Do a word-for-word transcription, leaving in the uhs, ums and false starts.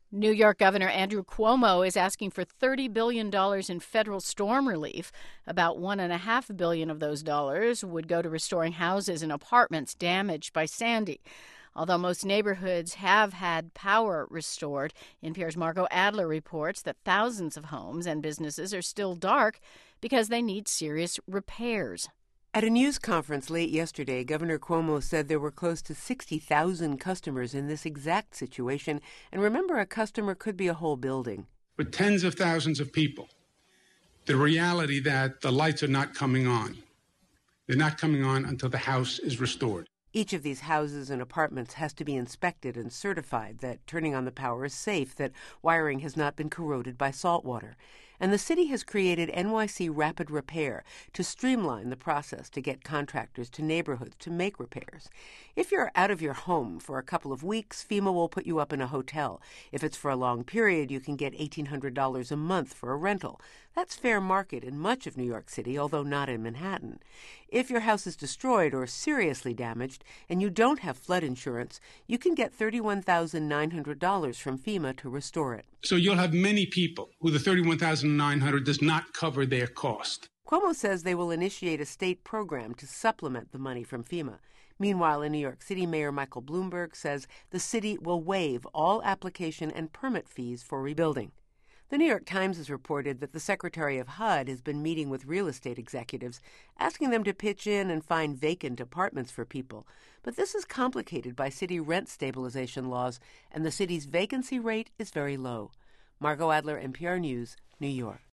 New York Governor Andrew Cuomo is asking for thirty billion dollars in federal storm relief. About one point five billion dollars of those dollars would go to restoring houses and apartments damaged by Sandy. Although most neighborhoods have had power restored, N P R's Margot Adler reports that thousands of homes and businesses are still dark because they need serious repairs. At a news conference late yesterday, Governor Cuomo said there were close to sixty thousand customers in this exact situation. And remember, a customer could be a whole building. With tens of thousands of people, the reality that the lights are not coming on. They're not coming on until the house is restored. Each of these houses and apartments has to be inspected and certified that turning on the power is safe, that wiring has not been corroded by salt water. And the city has created N Y C Rapid Repair to streamline the process to get contractors to neighborhoods to make repairs. If you're out of your home for a couple of weeks, FEMA will put you up in a hotel. If it's for a long period, you can get eighteen hundred dollars a month for a rental. That's fair market in much of New York City, although not in Manhattan. If your house is destroyed or seriously damaged and you don't have flood insurance, you can get thirty-one thousand nine hundred dollars from FEMA to restore it. So you'll have many people who the thirty-one thousand nine hundred dollars does not cover their cost. Cuomo says they will initiate a state program to supplement the money from FEMA. Meanwhile, in New York City, Mayor Michael Bloomberg says the city will waive all application and permit fees for rebuilding. The New York Times has reported that the Secretary of H U D has been meeting with real estate executives, asking them to pitch in and find vacant apartments for people. But this is complicated by city rent stabilization laws, and the city's vacancy rate is very low. Margot Adler, N P R News, New York.